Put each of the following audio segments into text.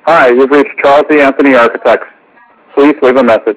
Hi, you've reached Charles E. Anthony Architects. Please leave a message.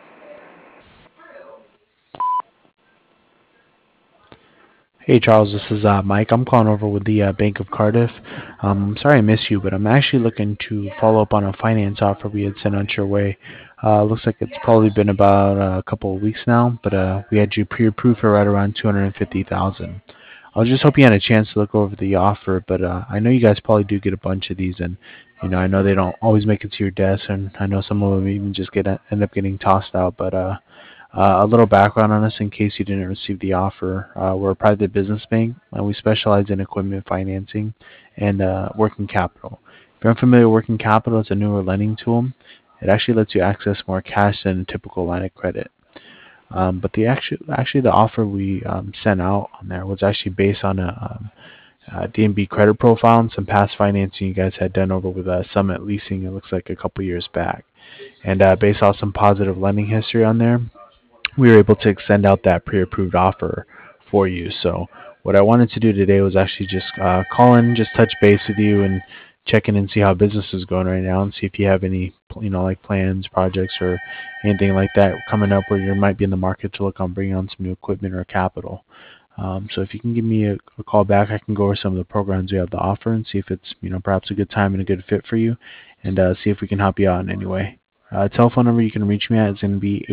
Hey Charles, this is Mike. I'm calling over with the Bank of Cardiff. I'm sorry I missed you, but I'm actually looking to follow up on a finance offer we had sent out your way. Looks like it's probably been about a couple of weeks now, but we had you pre-approved for right around 250,000. I was just hoping you had a chance to look over the offer, but I know you guys probably do get a bunch of these, and I know they don't always make it to your desk, and I know some of them even just end up getting tossed out, but a little background on us in case you didn't receive the offer. We're a private business bank, and we specialize in equipment financing and working capital. If you're unfamiliar with working capital, it's a newer lending tool. It actually lets you access more cash than a typical line of credit. But actually the offer we sent out on there was actually based on a DNB credit profile and some past financing you guys had done over with Summit Leasing. It looks like a couple years back, and based off some positive lending history on there, we were able to extend out that pre-approved offer for you. So what I wanted to do today was actually just call in, just touch base with you, and check in and see how business is going right now, and see if you have any, like plans, projects, or anything like that coming up where you might be in the market to look on bringing on some new equipment or capital. So if you can give me a call back, I can go over some of the programs we have to offer and see if it's perhaps a good time and a good fit for you, and see if we can help you out in any way. Telephone number you can reach me at is going to be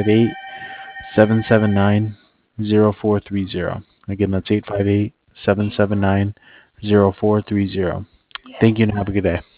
858-779-0430. Again, that's 858-779-0430. Thank you and have a good day.